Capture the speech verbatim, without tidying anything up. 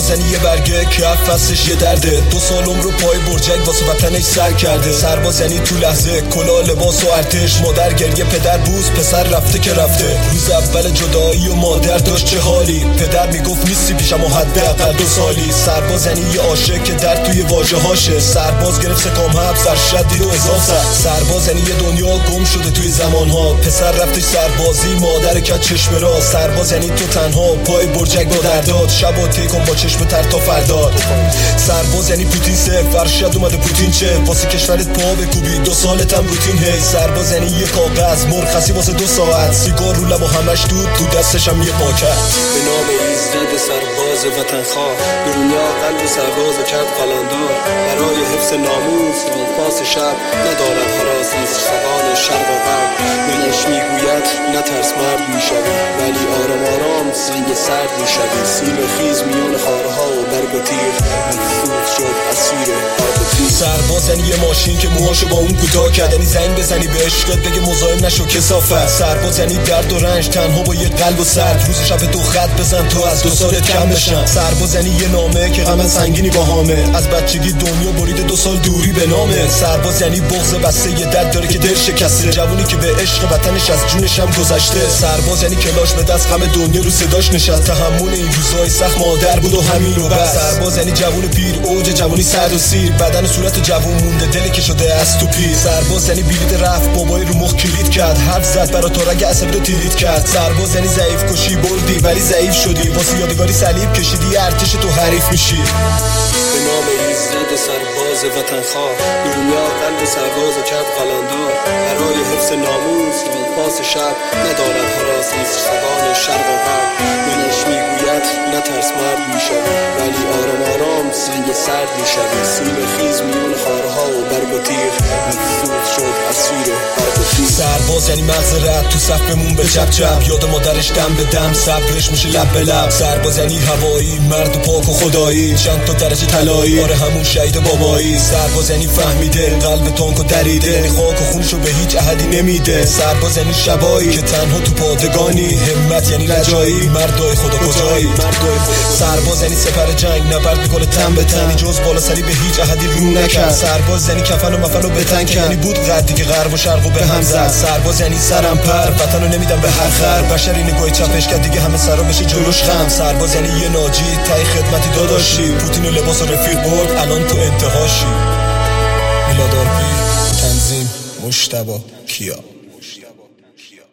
سربازنی یه برگه کف فصلش یه درده، دو سال عمرو پای برجک واسه وطنش سر کرده. سربازنی تو لحظه کلا لباس و ارتش، مادر گریه پدر بوس پسر رفته که رفته. روز اول جدایی و مادر داشت چه حالی، پدر میگفت نیستی پیشم و حداقل دو سالی. سربازنی یه عاشق که در توی واژه هاشه، سرباز گرفت سکام حبس ارشد دید و اضافه. سربازنی یه دنیا گم شده توی زمانها، پسر رفتش سربازی مادر کج چشم را. سربازنی تو تنها پای برجک با درداد، شب و طی کن با چشم تر تا فرداد. سرباز یعنی پوتین سه فرشد اومده پوتین چه، واسه کشورت پا بکوبی دو سالتم روتین هی. سرباز یعنی یه کاغذ مرخصی واسه دو ساعت، سیگار رو لب و همش دود تو دستشم یه پاکت. به نام ایزد سرباز وطن خواه، دنیا قلب سرباز کرد قلندار. برای حفظ ناموس پاس شب ندارد هراس، نیست فقان شرق و غرب. دلش میگوید نترس مرد میشوی، ولی آرام آرام سنگ سرد میشوی. سیب خیز میان خارها و برگ و تیغ، مفروض شد اسیر آب و تیغ. سرباز یعنی یه ماشین که موهاشو با اون کوتاه کرد، یعنی زنگ بزنی به عشقت بگه مزاحم نشو کثافت. سرباز یعنی درد و رنج تنها با یه قلب و سرد، روز شب تو خط بزن تو از دو سالت کم بشن. سرباز یعنی یه نامه که غم سنگینی باهامه، از بچگی دنیا بریده دو سال دوری به نامه. سرباز یعنی بغض بسته یه درد داره که دل شکسته، جوونی که به عشق وطنش از جونش هم گذشته. سرباز یعنی کلاش به دست غم دنیا رو صداش نشست، تحمل این روزای سخت مادر بود و همین رو بس. سرباز یعنی جوون پیر اوج جوونی سرد و سیر، بدن و صورت جوون مونده دلی که شده از تو پیر. سرباز یعنی بلیط رفت بابای رو مخ کلید کرد، حرف زد برا تارگ عصبی رو تیرید کرد. سرباز یعنی ضعیف کشی بردی ولی ضعیف شدی، واسه یادگاری صلیب کشیدی ارتش تو حریف میشی. به نام ایزد سرباز وطن خواه، دنیا قلب سرباز کرد قلندار. برای حفظ ناموس پاس شب ندارد هراس، نیست فقان شرق و غرب. دلش میگوید نترس مرد میشوی، ولی آرام آرام سنگ سرد میشوی. سیب خیز میان خارها و برگ و تیغ، مفروض شد اسیر آب و تیغ. سرباز یعنی مغز رد تو صف بمون به چپ چپ، یاد مادرش دم به دم صبرش میشه لب به لب. سرباز یعنی هوایی مرد و پاک و خدایی، چند تا درجه طلایی آره همون شهید بابایی. سرباز یعنی فهمیده قلب تانکو دریده، یعنی خاک و خونشو به هیچ احدی نمیده. سرباز یعنی شبایی که تنها تو پادگانی، همت یعنی رجایی مردای خدا کجایی. سرباز یعنی سپر جنگ نبرد میکنه تن به تن، جز بالا سری به هیچ احدی رو نکرد. سرباز یعنی کفن و مفن و بتن کن، یعنی بود قدی که غرب و شرق و به هم زد. سرباز یعنی سرم پر وطنو نمیدم به هر خر، بشری نگاهی چپش کرد دیگه همه سرا بشه جلوش خم. سرباز یعنی یه ناجی تای خدمتی داداشی، پوتین و لباس و رفیق برد الان تو انتهاشی. میلاد آرپی، تنظیم مجتبی کیا.